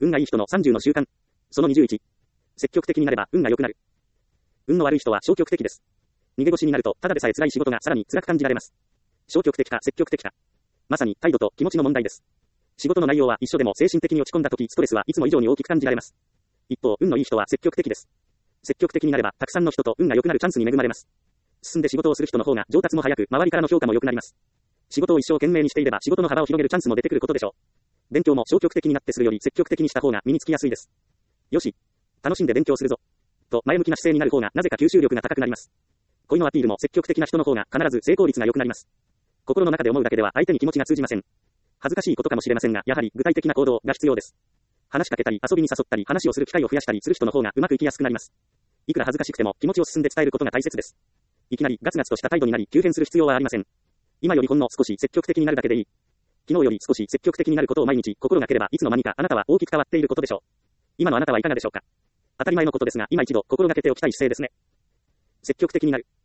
運がいい人の30の習慣。その21。積極的になれば運が良くなる。運の悪い人は消極的です。逃げ腰になると、ただでさえ辛い仕事がさらに辛く感じられます。消極的か積極的か。まさに態度と気持ちの問題です。仕事の内容は一緒でも精神的に落ち込んだ時、ストレスはいつも以上に大きく感じられます。一方、運のいい人は積極的です。積極的になれば、たくさんの人と運が良くなるチャンスに恵まれます。進んで仕事をする人の方が上達も早く、周りからの評価も良くなります。仕事を一生懸命にしていれば仕事の幅を広げるチャンスも出てくることでしょう。勉強も消極的になってするより積極的にした方が身につきやすいです。よし、楽しんで勉強するぞ。と前向きな姿勢になる方がなぜか吸収力が高くなります。恋のアピールも積極的な人の方が必ず成功率が良くなります。心の中で思うだけでは相手に気持ちが通じません。恥ずかしいことかもしれませんが、やはり具体的な行動が必要です。話しかけたり遊びに誘ったり話をする機会を増やしたりする人の方がうまくいきやすくなります。いくら恥ずかしくても気持ちを進んで伝えることが大切です。いきなりガツガツとした態度になり急変する必要はありません。今よりほんの少し積極的になるだけでいい。昨日より少し積極的になることを毎日心がければいつの間にかあなたは大きく変わっていることでしょう。今のあなたはいかがでしょうか。当たり前のことですが今一度心がけておきたい姿勢ですね。積極的になる。